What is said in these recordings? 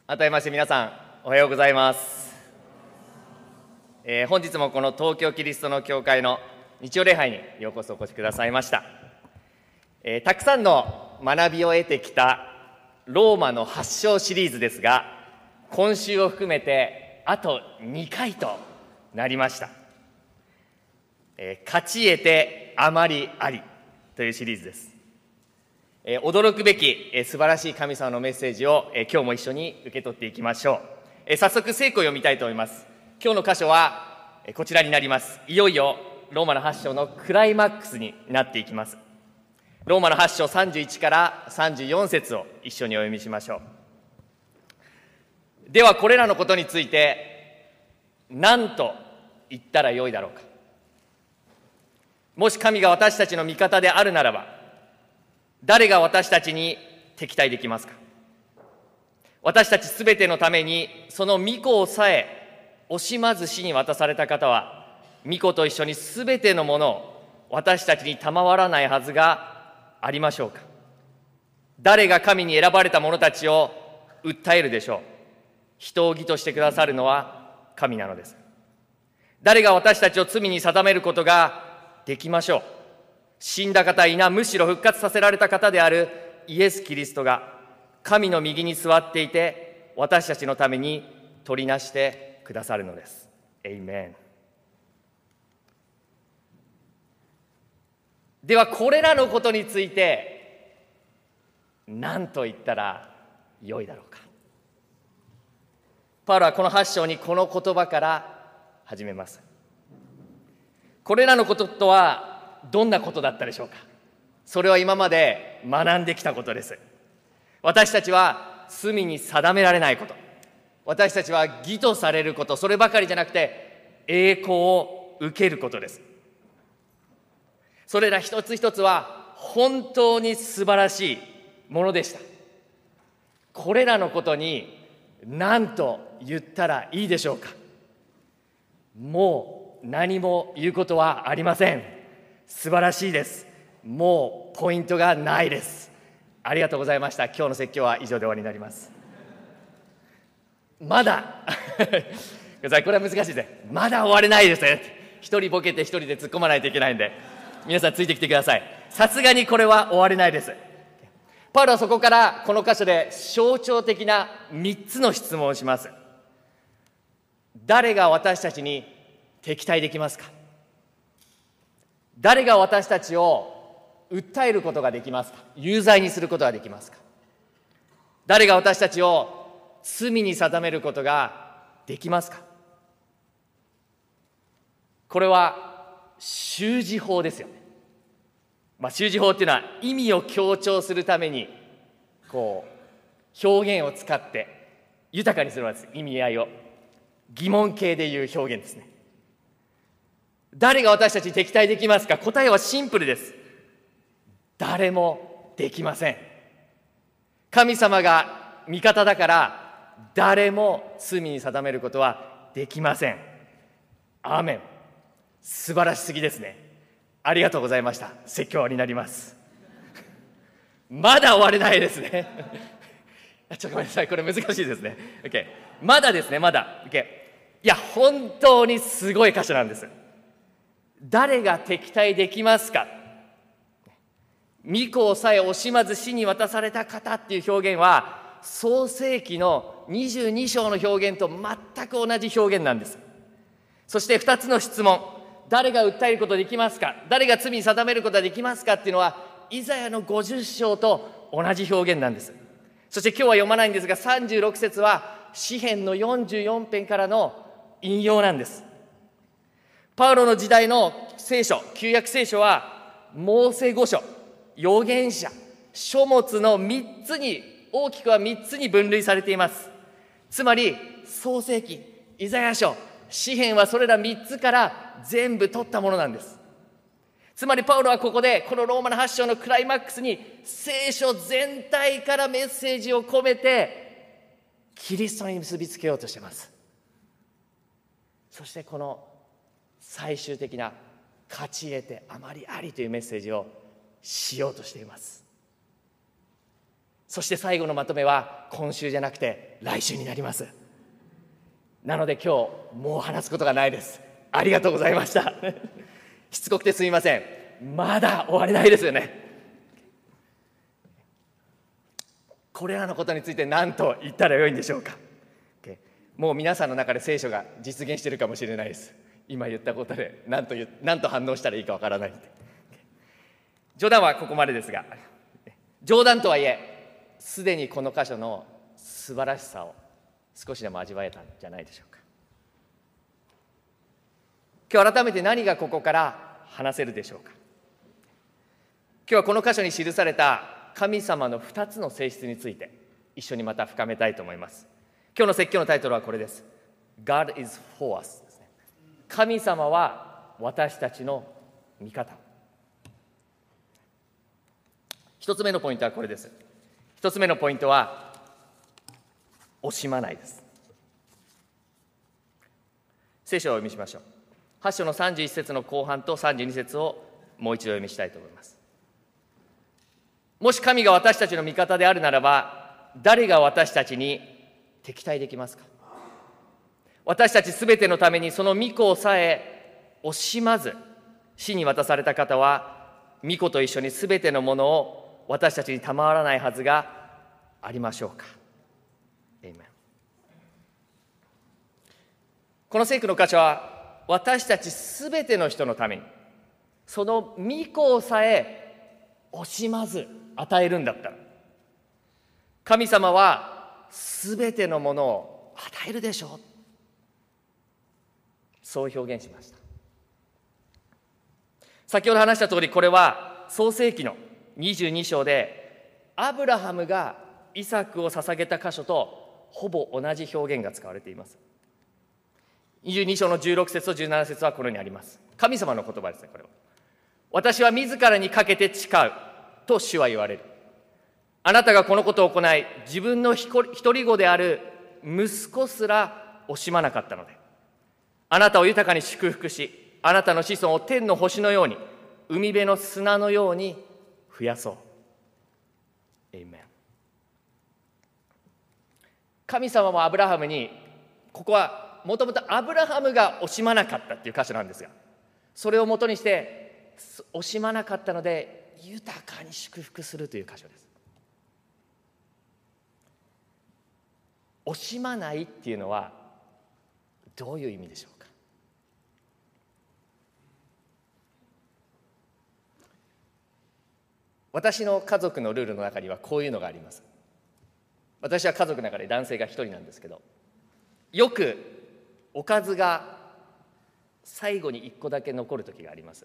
改めまして皆さんおはようございます。本日もこの東京キリストの教会の日曜礼拝にようこそお越しくださいました。たくさんの学びを得てきたローマの発祥シリーズですが、今週を含めてあと2回となりました。勝ち得てあまりありというシリーズです。驚くべき素晴らしい神様のメッセージを今日も一緒に受け取っていきましょう。早速聖句を読みたいと思います。今日の箇所はこちらになります。いよいよローマの8章のクライマックスになっていきます。ローマの8章31から34節を一緒にお読みしましょう。ではこれらのことについて何と言ったらよいだろうか。もし神が私たちの味方であるならば、誰が私たちに敵対できますか。私たちすべてのためにその御子をさえ惜しまず死に渡された方は、御子と一緒にすべてのものを私たちに賜らないはずがありましょうか。誰が神に選ばれた者たちを訴えるでしょう。人を義としてくださるのは神なのです。誰が私たちを罪に定めることができましょう。死んだ方いな、むしろ復活させられた方であるイエス・キリストが神の右に座っていて、私たちのために取りなしてくださるのです。エイメン。ではこれらのことについて何と言ったらよいだろうか。パウロはこの8章にこの言葉から始めます。これらのこととはどんなことだったでしょうか。それは今まで学んできたことです。私たちは罪に定められないこと、私たちは義とされること、そればかりじゃなくて栄光を受けることです。それら一つ一つは本当に素晴らしいものでした。これらのことに何と言ったらいいでしょうか。もう何も言うことはありません。素晴らしいです。もうポイントがないです。ありがとうございました。今日の説教は以上で終わりになります。まだこれは難しいですね。まだ終われないですね。一人ボケて一人で突っ込まないといけないんで、皆さんついてきてください。さすがにこれは終われないです。パウロはそこからこの箇所で象徴的な3つの質問をします。誰が私たちに敵対できますか。誰が私たちを訴えることができますか。有罪にすることができますか。誰が私たちを罪に定めることができますか。これは修辞法ですよね。修辞法っていうのは意味を強調するために表現を使って豊かにするわけです。意味合いを疑問形でいう表現ですね。誰が私たちに敵対できますか。答えはシンプルです。誰もできません。神様が味方だから誰も罪に定めることはできません。アーメン。素晴らしすぎですね。ありがとうございました。説教になりますまだ終われないですねちょっとごめんなさい、これ難しいですね。 OK、 まだですね、まだ OK。 いや本当にすごい箇所なんです。誰が敵対できますか。御子をさえ惜しまず死に渡された方っていう表現は創世記の22章の表現と全く同じ表現なんです。そして2つの質問、誰が訴えることができますか、誰が罪に定めることができますかっていうのはイザヤの50章と同じ表現なんです。そして今日は読まないんですが36節は詩編の44編からの引用なんです。パウロの時代の聖書、旧約聖書はモーセ五書、預言者、書物の3つに、大きくは3つに分類されています。つまり創世記、イザヤ書、詩編はそれら3つから全部取ったものなんです。つまりパウロはここでこのローマの8章のクライマックスに聖書全体からメッセージを込めてキリストに結びつけようとしています。そしてこの最終的な勝ち得てあまりありというメッセージをしようとしています。 そして最後のまとめは今週じゃなくて来週になります。なので今日もう話すことがないです。ありがとうございましたしつこくてすみません。まだ終われないですよね。これらのことについて何と言ったらよいんでしょうか。もう皆さんの中で聖書が実現しているかもしれないです。今言ったことで何と反応したらいいかわからない。冗談はここまでですが、冗談とはいえすでにこの箇所の素晴らしさを少しでも味わえたんじゃないでしょうか。今日改めて何がここから話せるでしょうか。今日はこの箇所に記された神様の2つの性質について一緒にまた深めたいと思います。今日の説教のタイトルはこれです。 God is for us ですね。神様は私たちの味方。一つ目のポイントはこれです。一つ目のポイントは惜しまないです。聖書をお読みしましょう。8章の31節の後半と32節をもう一度読みしたいと思います。もし神が私たちの味方であるならば、誰が私たちに敵対できますか。私たちすべてのためにその御子さえ惜しまず死に渡された方は、御子と一緒にすべてのものを私たちに賜らないはずがありましょうか。エイメン。この聖句の箇所は私たちすべての人のためにその御子さえ惜しまず与えるんだったら、神様はすべてのものを与えるでしょう、そう表現しました。先ほど話した通り、これは創世記の22章でアブラハムがイサクを捧げた箇所とほぼ同じ表現が使われています。22章の16節と17節はこのようにあります。神様の言葉ですね。これは私は自らにかけて誓うと主は言われる。あなたがこのことを行い、自分の一人子である息子すら惜しまなかったので、あなたを豊かに祝福し、あなたの子孫を天の星のように、海辺の砂のように増やそう。エイメン。神様もアブラハムに、ここはもともとアブラハムが惜しまなかったっていう箇所なんですが、それをもとにして惜しまなかったので豊かに祝福するという箇所です。惜しまないっていうのはどういう意味でしょうか。私の家族のルールの中にはこういうのがあります。私は家族の中で男性が一人なんですけど、よくおかずが最後に1個だけ残る時があります。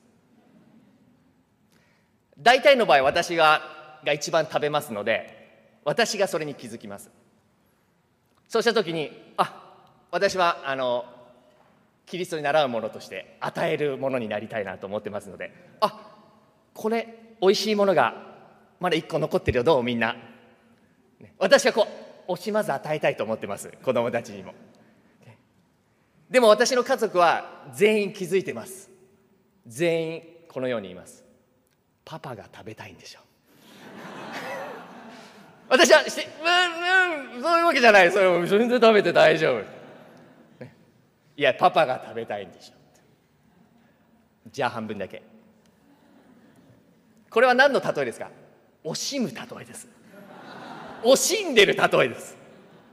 大体の場合私が一番食べますので、私がそれに気づきます。そうした時に、私はキリストに習うものとして与えるものになりたいなと思ってますので、これおいしいものがまだ1個残ってるよ、どうみんな。私は惜しまず与えたいと思ってます、子供たちにも。でも私の家族は全員気づいてます。全員このように言います。パパが食べたいんでしょ私はそういうわけじゃない。それ全然食べて大丈夫。いや、パパが食べたいんでしょ。じゃあ半分だけ。これは何の例えですか。惜しむ例えです。惜しんでる例えです。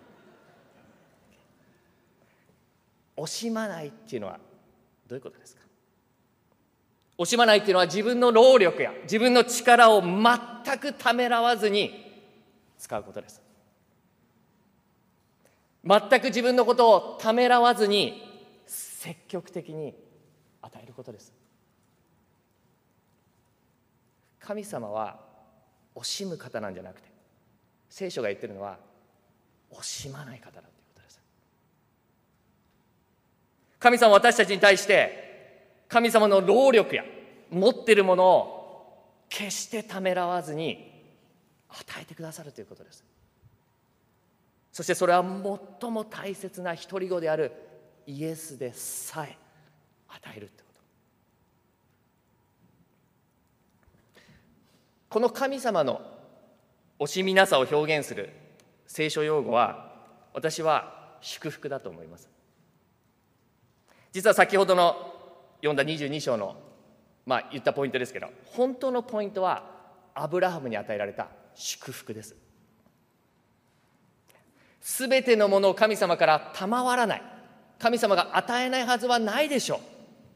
惜しまないっていうのはどういうことですか。惜しまないっていうのは自分の労力や自分の力を全くためらわずに使うことです。全く自分のことをためらわずに積極的に与えることです。神様は惜しむ方なんじゃなくて、聖書が言ってるのは惜しまない方だということです。神様は私たちに対して神様の労力や持っているものを決してためらわずに与えてくださるということです。そしてそれは最も大切な一人子であるイエスでさえ与えるということ。この神様の惜しみなさを表現する聖書用語は、私は祝福だと思います。実は先ほどの読んだ22章の言ったポイントですけど、本当のポイントはアブラハムに与えられた祝福です。すべてのものを神様から賜らない、神様が与えないはずはないでしょう。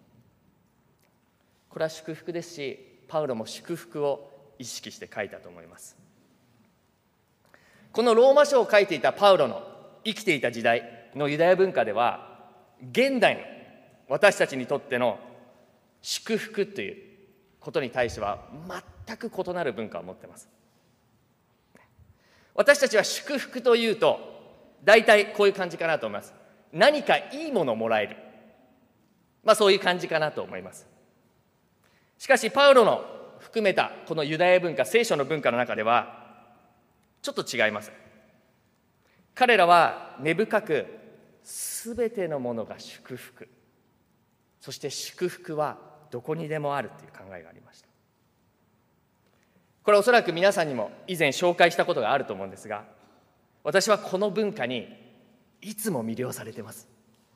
これは祝福ですし、パウロも祝福を意識して書いたと思います。このローマ書を書いていたパウロの生きていた時代のユダヤ文化では、現代の私たちにとっての祝福ということに対しては全く異なる文化を持っています。私たちは祝福というと大体こういう感じかなと思います。何かいいものをもらえる、そういう感じかなと思います。しかしパウロの含めたこのユダヤ文化、聖書の文化の中ではちょっと違います。彼らは根深くすべてのものが祝福、そして祝福はどこにでもあるという考えがありました。これはおそらく皆さんにも以前紹介したことがあると思うんですが、私はこの文化にいつも魅了されています。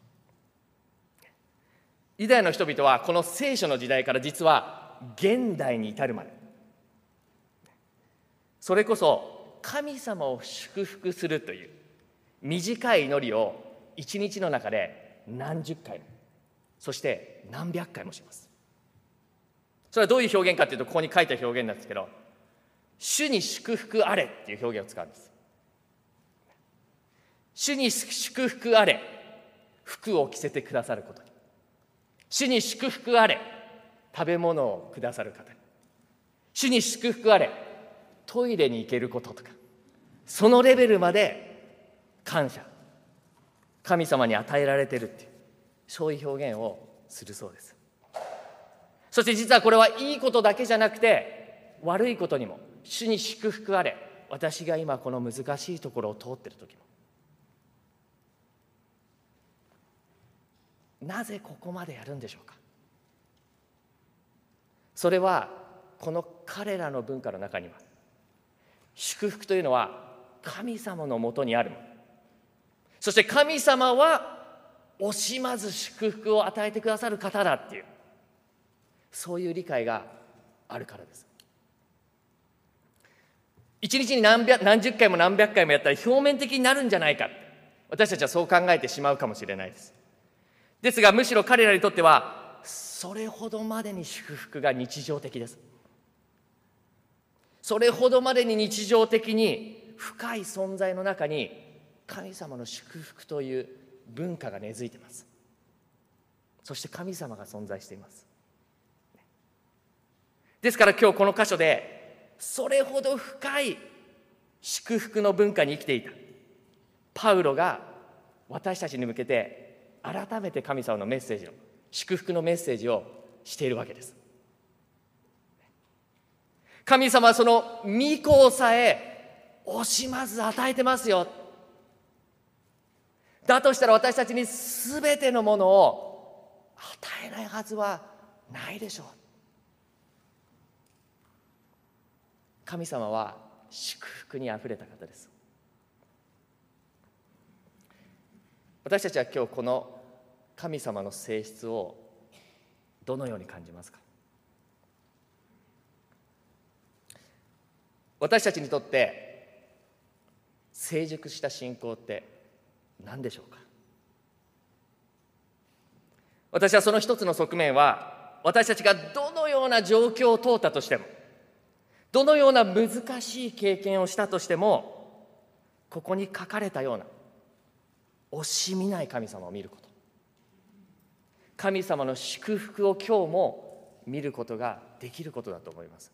ユダヤの人々はこの聖書の時代から実は現代に至るまで、それこそ神様を祝福するという短い祈りを一日の中で何十回も、そして何百回もします。それはどういう表現かというと、ここに書いた表現なんですけど、主に祝福あれっていう表現を使うんです。主に祝福あれ、服を着せてくださることに。主に祝福あれ、食べ物をくださる方に。主に祝福あれ、トイレに行けることとか、そのレベルまで感謝、神様に与えられているっていう、そういう表現をするそうです。そして実はこれはいいことだけじゃなくて、悪いことにも主に祝福あれ、私が今この難しいところを通っている時も、なぜここまでやるんでしょうか。それはこの彼らの文化の中には、祝福というのは神様のもとにあるもの、そして神様は惜しまず祝福を与えてくださる方だっていう、そういう理解があるからです。一日に何十回も何百回もやったら表面的になるんじゃないか、私たちはそう考えてしまうかもしれないです。ですがむしろ彼らにとってはそれほどまでに祝福が日常的です。それほどまでに日常的に深い存在の中に神様の祝福という文化が根付いています。そして神様が存在しています。ですから今日この箇所でそれほど深い祝福の文化に生きていたパウロが私たちに向けて改めて神様のメッセージを、祝福のメッセージをしているわけです。神様はその御子さえ惜しまず与えてますよ。だとしたら私たちに全てのものを与えないはずはないでしょう。神様は祝福にあふれた方です。私たちは今日この神様の性質をどのように感じますか。私たちにとって成熟した信仰って何でしょうか。私はその一つの側面は、私たちがどのような状況を通ったとしても、どのような難しい経験をしたとしても、ここに書かれたような惜しみない神様を見ること、神様の祝福を今日も見ることができることだと思います。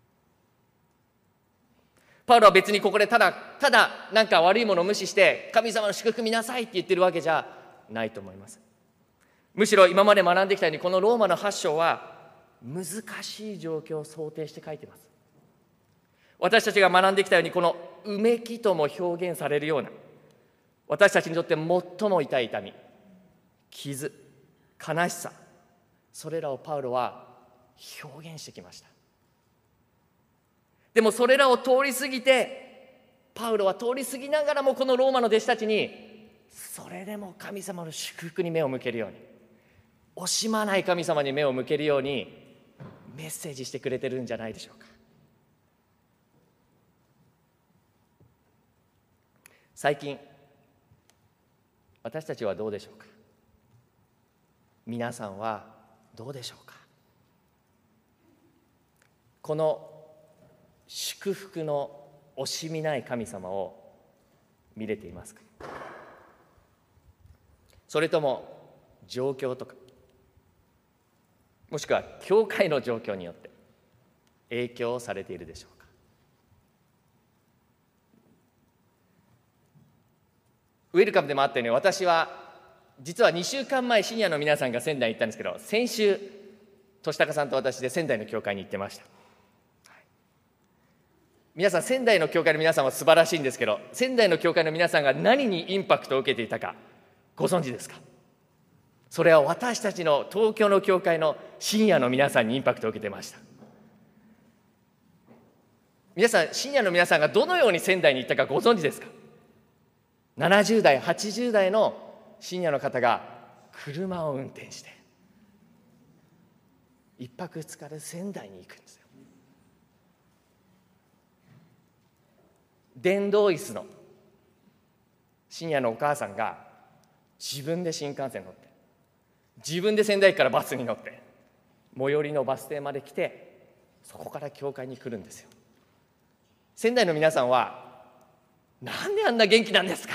パウロは別にここでただなんか悪いものを無視して神様の祝福見なさいって言ってるわけじゃないと思います。むしろ今まで学んできたように、このローマの8章は難しい状況を想定して書いています。私たちが学んできたように、このうめきとも表現されるような、私たちにとって最も痛い痛み、傷、悲しさ、それらをパウロは表現してきました。 でもそれらを通り過ぎて、パウロは通り過ぎながらもこのローマの弟子たちに、それでも神様の祝福に目を向けるように、惜しまない神様に目を向けるようにメッセージしてくれてるんじゃないでしょうか。最近私たちはどうでしょうか。皆さんはどうでしょうか。この祝福の惜しみない神様を見れていますか。それとも状況とか、もしくは教会の状況によって影響されているでしょうか。ウェルカムでもあったように、私は実は2週間前シニアの皆さんが仙台に行ったんですけど、先週俊孝さんと私で仙台の教会に行ってました。皆さん、仙台の教会の皆さんは素晴らしいんですけど、仙台の教会の皆さんが何にインパクトを受けていたかご存知ですか。それは私たちの東京の教会のシニアの皆さんにインパクトを受けてました。皆さん、シニアの皆さんがどのように仙台に行ったかご存知ですか。70代80代のシニアの方が車を運転して1泊2日で仙台に行くんですよ。電動椅子のシニアのお母さんが自分で新幹線乗って、自分で仙台駅からバスに乗って最寄りのバス停まで来て、そこから教会に来るんですよ。仙台の皆さんはなんであんな元気なんですか。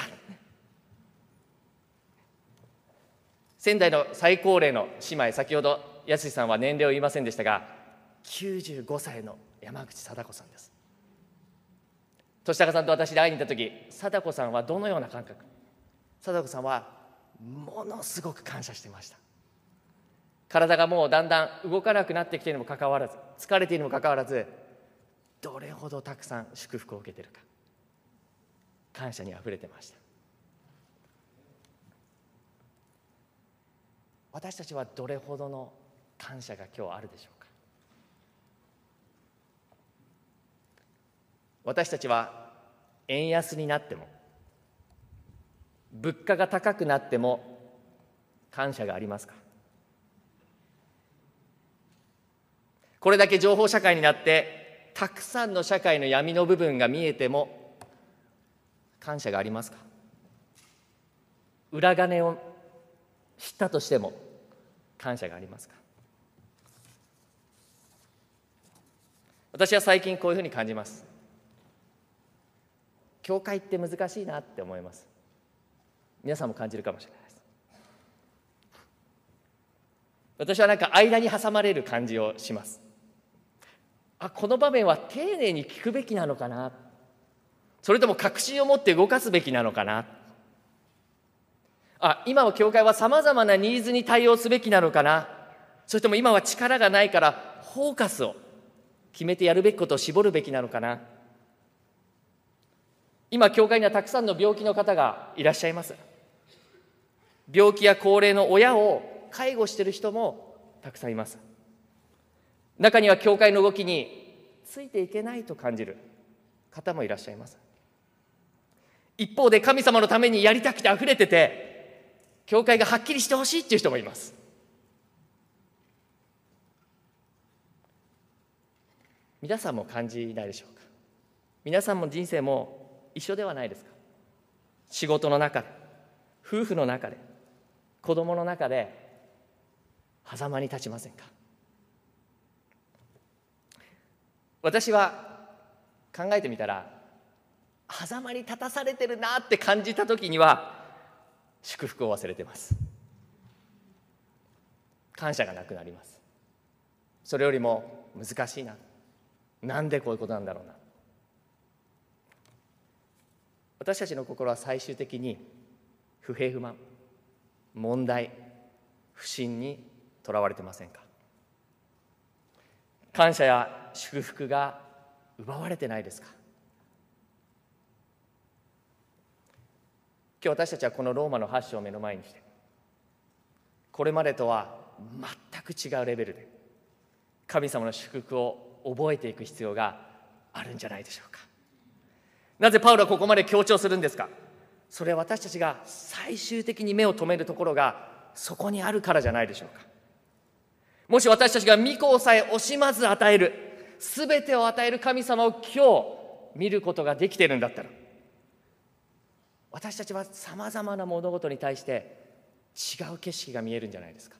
仙台の最高齢の姉妹、先ほど安さんは年齢を言いませんでしたが、95歳の山口貞子さんです。俊孝さんと私で会いに行った時、貞子さんはどのような感覚。貞子さんはものすごく感謝していました。体がもうだんだん動かなくなってきているにもかかわらず、疲れているにもかかわらず、どれほどたくさん祝福を受けているか、感謝にあふれてました。私たちはどれほどの感謝が今日あるでしょうか。私たちは円安になっても、物価が高くなっても感謝がありますか。これだけ情報社会になってたくさんの社会の闇の部分が見えても感謝がありますか。裏金を知ったとしても感謝がありますか。私は最近こういうふうに感じます。教会って難しいなって思います。皆さんも感じるかもしれないです。私はなんか間に挟まれる感じをします。この場面は丁寧に聞くべきなのかな、それとも確信を持って動かすべきなのかな、今は教会はさまざまなニーズに対応すべきなのかな、それとも今は力がないからフォーカスを決めてやるべきことを絞るべきなのかな。今教会にはたくさんの病気の方がいらっしゃいます。病気や高齢の親を介護している人もたくさんいます。中には教会の動きについていけないと感じる方もいらっしゃいます。一方で神様のためにやりたくて溢れてて、教会がはっきりしてほしいっていう人もいます。皆さんも感じないでしょうか。皆さんも人生も一緒ではないですか。仕事の中で、夫婦の中で、子供の中で狭間に立ちませんか。私は考えてみたら、狭間に立たされてるなって感じた時には祝福を忘れてます。感謝がなくなります。それよりも難しいな、なんでこういうことなんだろうな。私たちの心は最終的に不平不満、問題、不信にとらわれてませんか。感謝や祝福が奪われてないですか。今日私たちはこのローマの8章を目の前にして、これまでとは全く違うレベルで神様の祝福を覚えていく必要があるんじゃないでしょうか。なぜパウロはここまで強調するんですか。それは私たちが最終的に目を留めるところがそこにあるからじゃないでしょうか。もし私たちが御子をさえ惜しまず与える、すべてを与える神様を今日見ることができているんだったら、私たちはさまざまな物事に対して違う景色が見えるんじゃないですか。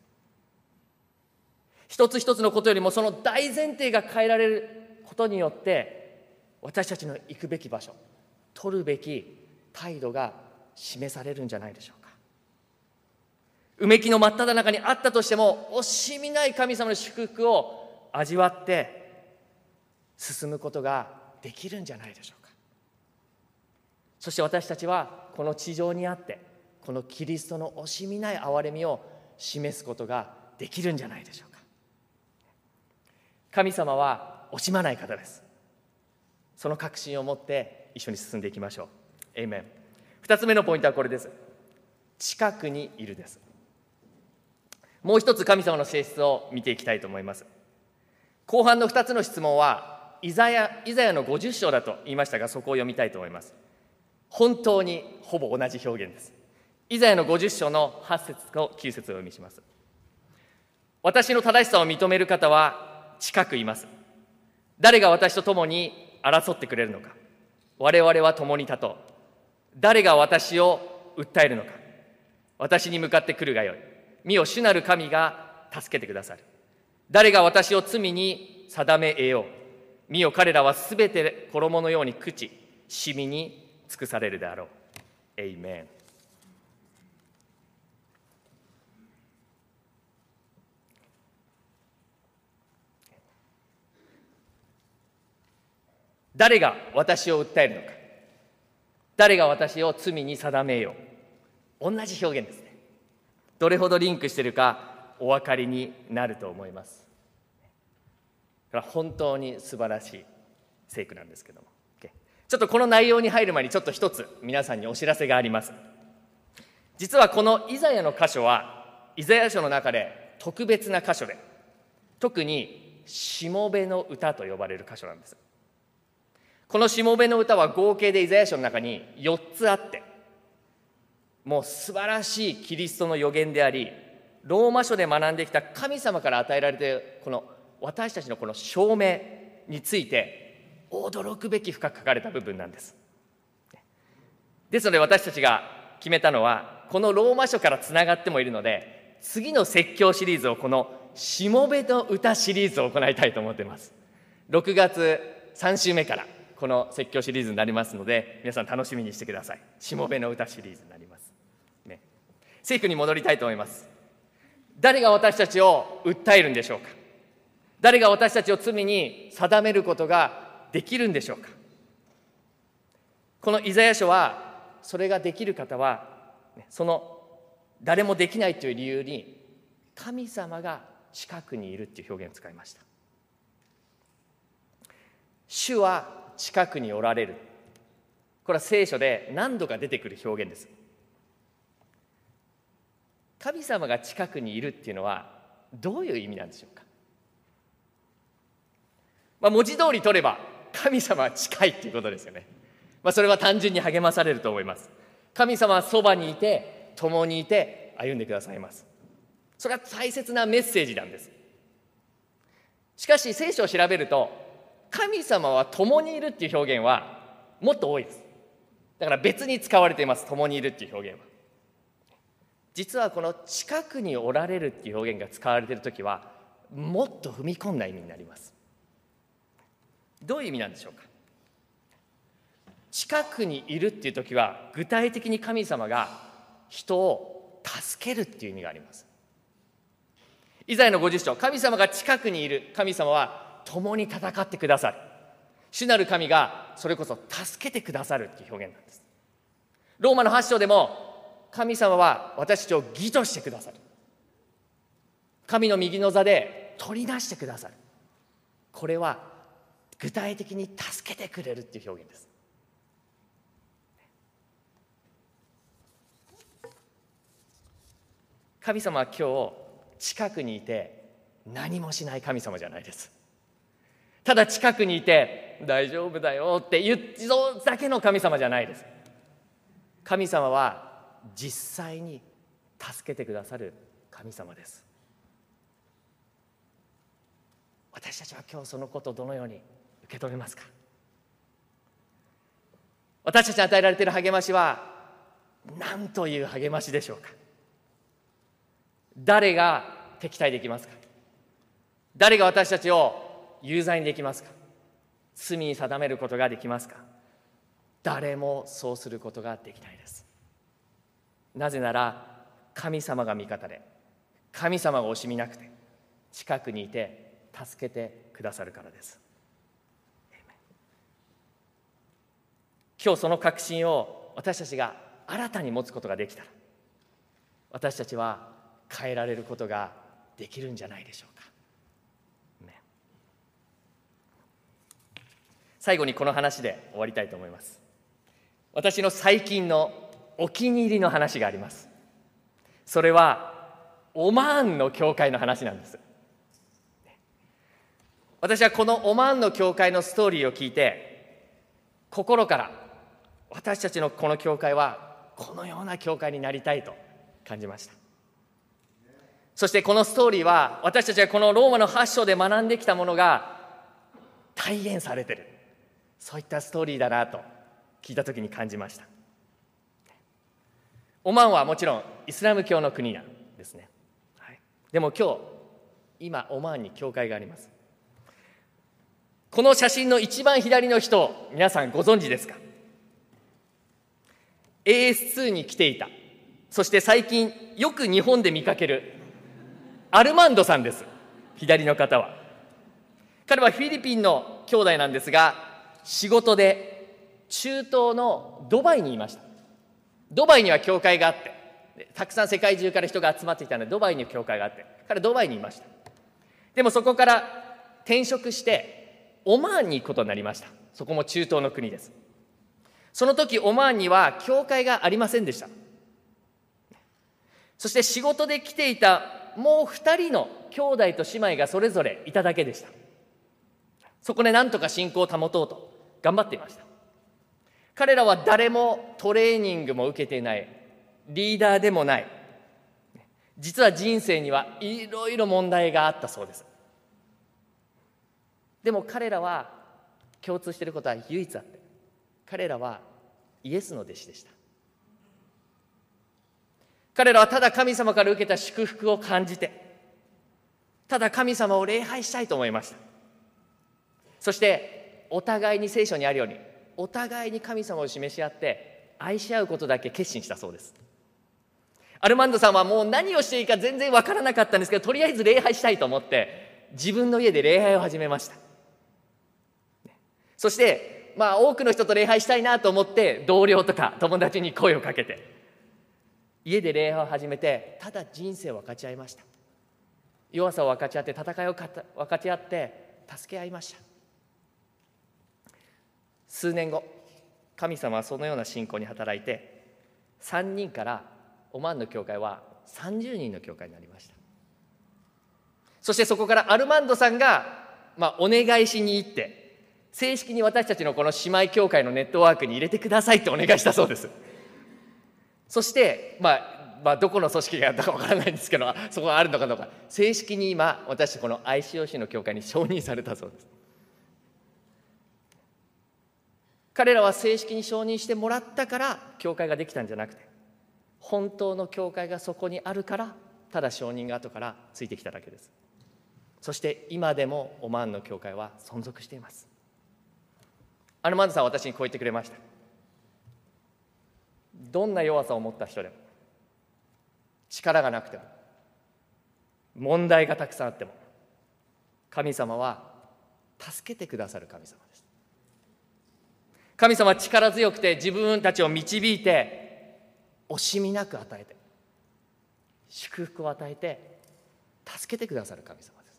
一つ一つのことよりもその大前提が変えられることによって私たちの行くべき場所、取るべき態度が示されるんじゃないでしょうか。うめきの真っ只中にあったとしても惜しみない神様の祝福を味わって進むことができるんじゃないでしょうか。そして私たちはこの地上にあってこのキリストの惜しみない憐れみを示すことができるんじゃないでしょうか。神様は惜しまない方です。その確信を持って一緒に進んでいきましょう。エイメン。2つ目のポイントはこれです。近くにいるです。もう一つ神様の性質を見ていきたいと思います。後半の2つの質問はイザヤの50章だと言いましたが、そこを読みたいと思います。本当にほぼ同じ表現です。イザヤの50章の8節と9節をお読みします。私の正しさを認める方は近くいます。誰が私と共に争ってくれるのか。我々は共に立とう。誰が私を訴えるのか。私に向かって来るがよい。見よ、主なる神が助けてくださる。誰が私を罪に定め得よう。見よ、彼らはすべて衣のように朽ち、シミに尽くされるであろう。エイメン。誰が私を訴えるのか。誰が私を罪に定めよう。同じ表現ですね。どれほどリンクしているかお分かりになると思います。本当に素晴らしい聖句なんですけども、ちょっとこの内容に入る前にちょっと一つ皆さんにお知らせがあります。実はこのイザヤの箇所はイザヤ書の中で特別な箇所で、特にしもべの歌と呼ばれる箇所なんです。このしもべの歌は合計でイザヤ書の中に4つあって、もう素晴らしいキリストの予言であり、ローマ書で学んできた神様から与えられているこの私たちのこの証明について驚くべき深く書かれた部分なんです。ですので私たちが決めたのは、このローマ書からつながってもいるので、次の説教シリーズをこのしもべの歌シリーズを行いたいと思っています。6月3週目からこの説教シリーズになりますので、皆さん楽しみにしてください。しもべの歌シリーズになります、ね、聖句に戻りたいと思います。誰が私たちを訴えるんでしょうか。誰が私たちを罪に定めることができるんでしょうか。このイザヤ書はそれができる方は、その誰もできないという理由に神様が近くにいるっていう表現を使いました。主は近くにおられる。これは聖書で何度か出てくる表現です。神様が近くにいるっていうのはどういう意味なんでしょうか。文字通り取れば神様は近いっていうことですよね。それは単純に励まされると思います。神様はそばにいて、共にいて歩んでくださいます。それは大切なメッセージなんです。しかし聖書を調べると、神様は共にいるっていう表現はもっと多いです。だから別に使われています。共にいるっていう表現は。実はこの近くにおられるっていう表現が使われているときはもっと踏み込んだ意味になります。どういう意味なんでしょうか。近くにいるっていうときは具体的に神様が人を助けるっていう意味があります。イザヤの50章、神様が近くにいる。神様は共に戦ってくださる。主なる神がそれこそ助けてくださるっていう表現なんです。ローマの8章でも神様は私たちを義としてくださる。神の右の座で取り出してくださる。これは具体的に助けてくれるっていう表現です。神様は今日近くにいて何もしない神様じゃないです。ただ近くにいてて大丈夫だよって言うだけの神様じゃないです。神様は実際に助けてくださる神様です。私たちは今日そのことをどのように受け止めますか？私たちに与えられている励ましは何という励ましでしょうか？誰が敵対できますか？誰が私たちを有罪にできますか？罪に定めることができますか？誰もそうすることができないです。なぜなら神様が味方で、神様が惜しみなくて近くにいて助けてくださるからです。今日その確信を私たちが新たに持つことができたら、私たちは変えられることができるんじゃないでしょうか。最後にこの話で終わりたいと思います。私の最近のお気に入りの話があります。それはオマーンの教会の話なんです。私はこのオマーンの教会のストーリーを聞いて、心から私たちのこの教会はこのような教会になりたいと感じました。そしてこのストーリーは私たちがこのローマの8章で学んできたものが体現されている、そういったストーリーだなと聞いたときに感じました。オマーンはもちろんイスラム教の国なんですね、はい、でも今オマーンに教会があります。この写真の一番左の人、皆さんご存知ですか？ AS2 に来ていた、そして最近よく日本で見かけるアルマンドさんです。左の方は、彼はフィリピンの兄弟なんですが、仕事で中東のドバイにいました。ドバイには教会があって、たくさん世界中から人が集まってきたのでドバイに教会があって、彼はドバイにいました。でもそこから転職してオマーンに行くことになりました。そこも中東の国です。その時オマーンには教会がありませんでした。そして仕事で来ていたもう2人の兄弟と姉妹がそれぞれいただけでした。そこで何とか信仰を保とうと頑張っていました。彼らは誰もトレーニングも受けていない、リーダーでもない、実は人生にはいろいろ問題があったそうです。でも彼らは共通していることは唯一あって、彼らはイエスの弟子でした。彼らはただ神様から受けた祝福を感じて、ただ神様を礼拝したいと思いました。そしてお互いに聖書にあるように、お互いに神様を示し合って愛し合うことだけ決心したそうです。アルマンドさんはもう何をしていいか全然わからなかったんですけど、とりあえず礼拝したいと思って自分の家で礼拝を始めました。そして多くの人と礼拝したいなと思って同僚とか友達に声をかけて家で礼拝を始めて、ただ人生を分かち合いました。弱さを分かち合って、戦いを分かち合って助け合いました。数年後、神様はそのような信仰に働いて、3人からオマーンの教会は30人の教会になりました。そしてそこからアルマンドさんが、お願いしに行って、正式に私たちのこの姉妹教会のネットワークに入れてくださいってお願いしたそうです。そしてどこの組織がやったかわからないんですけど、そこがあるのかどうか、正式に今私たちこの ICOC の教会に承認されたそうです。彼らは正式に承認してもらったから教会ができたんじゃなくて、本当の教会がそこにあるからただ承認が後からついてきただけです。そして今でもオマーンの教会は存続しています。アルマンドさんは私にこう言ってくれました。どんな弱さを持った人でも、力がなくても、問題がたくさんあっても、神様は助けてくださる神様です。神様は力強くて自分たちを導いて、惜しみなく与えて、祝福を与えて助けてくださる神様です。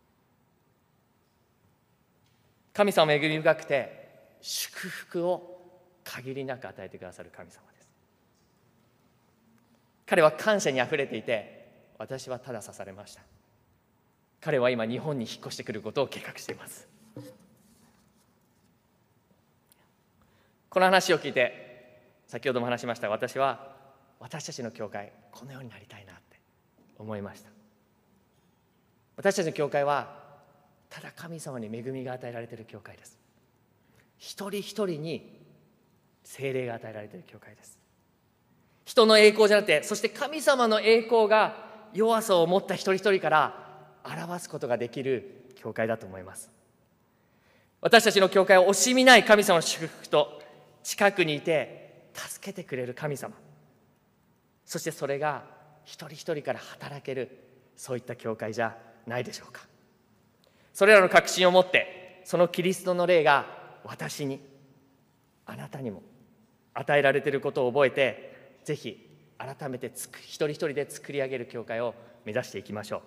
神様は恵み深くて祝福を限りなく与えてくださる神様です。彼は感謝にあふれていて、私はただ刺されました。彼は今日本に引っ越してくることを計画しています。 この話を聞いて、先ほども話しましたが、私たちの教会このようになりたいなって思いました。私たちの教会はただ神様に恵みが与えられている教会です。一人一人に聖霊が与えられている教会です。人の栄光じゃなくて、そして神様の栄光が弱さを持った一人一人から表すことができる教会だと思います。私たちの教会は惜しみない神様の祝福と、近くにいて助けてくれる神様、そしてそれが一人一人から働ける、そういった教会じゃないでしょうか。それらの確信を持って、そのキリストの霊が私に、あなたにも与えられていることを覚えて、ぜひ改めて一人一人で作り上げる教会を目指していきましょう。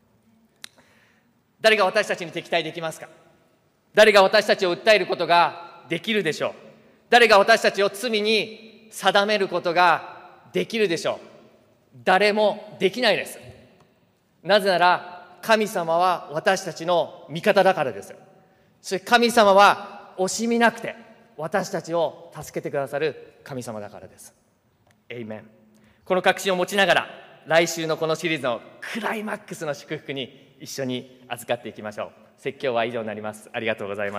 誰が私たちに敵対できますか？誰が私たちを訴えることができるでしょう？誰が私たちを罪に定めることができるでしょう？誰もできないです。なぜなら神様は私たちの味方だからです。そして神様は惜しみなくて私たちを助けてくださる神様だからです。エイメン。この確信を持ちながら、来週のこのシリーズのクライマックスの祝福に一緒に預かっていきましょう。説教は以上になります。ありがとうございます。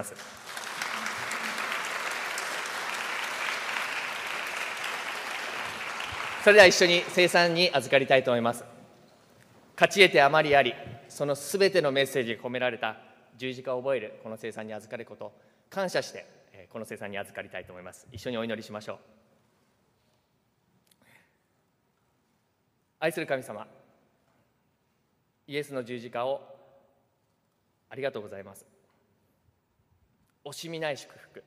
それでは一緒に聖餐に預かりたいと思います。勝ち得て余りあり、そのすべてのメッセージが込められた十字架を覚えるこの聖餐に預かること、感謝してこの聖餐に預かりたいと思います。一緒にお祈りしましょう。愛する神様、イエスの十字架をありがとうございます。惜しみない祝福、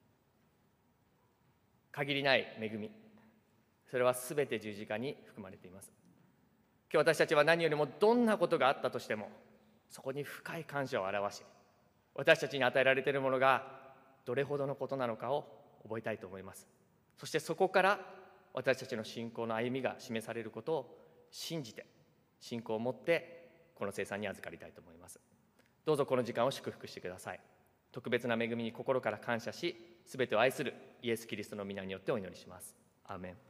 限りない恵み、それはすべて十字架に含まれています。今日私たちは何よりもどんなことがあったとしても、そこに深い感謝を表し、私たちに与えられているものがどれほどのことなのかを覚えたいと思います。そしてそこから私たちの信仰の歩みが示されることを信じて、信仰を持ってこの聖餐に預かりたいと思います。どうぞこの時間を祝福してください。特別な恵みに心から感謝し、すべてを愛するイエス・キリストの皆によってお祈りします。アーメン。